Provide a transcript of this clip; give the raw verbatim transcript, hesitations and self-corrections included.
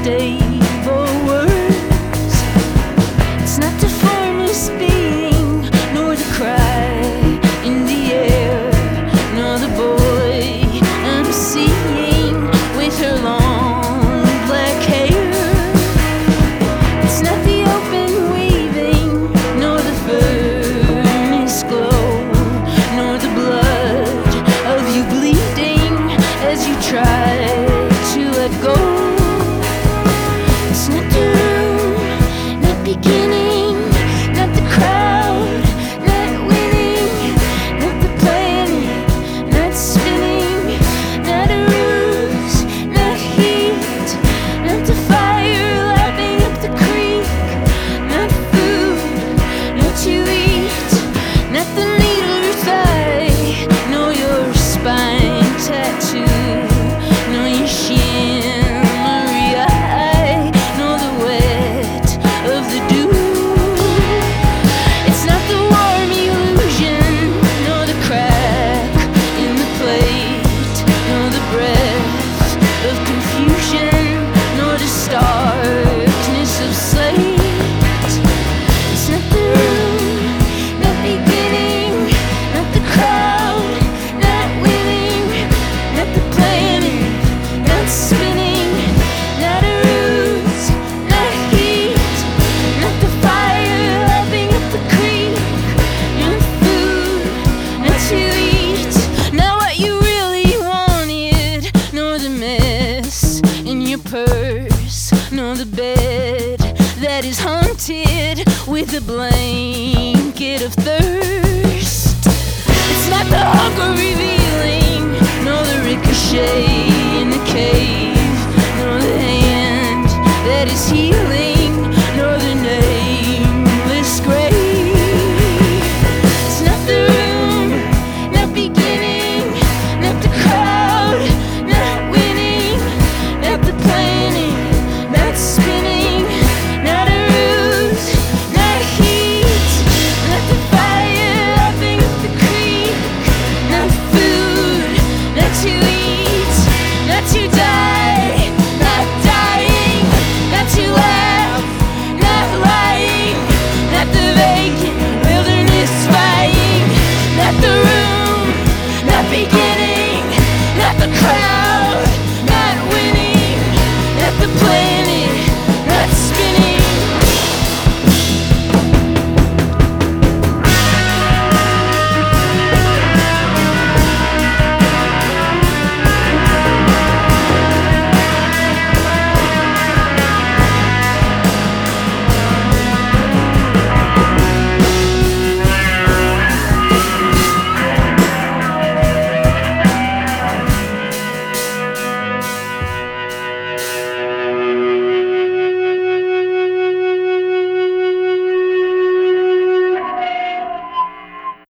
unstable words. It's not the formless being, nor the cry in the air, nor the boy I'm seeing with her long black hair. It's not the open weaving, nor the furnace glow, nor the blood of you bleeding as you try to let go. It's not the room, not beginning, not the crowd, not winning, not the planet, not spinning, not a ruse, not heat, not the fire lapping up the creek, not food, not to eat, not the needle of your thigh, nor your spine tattoo, nor your shimmery eye, nor the wet of the dew. It's not the warm illusion, nor the crack in the plate, nor the breath of confusion, nor the starkness of slate. It's not the room, not beginning, not the crowd, not winning, not the planet, not spinning, not a ruse, not heat, not the fire lapping up the creek, not food, not to eat, not what you really wanted, nor the mess in your purse, nor the bed that is haunted with a blanket of thirst. It's not the hunger revealing, nor the ricochet in the cave,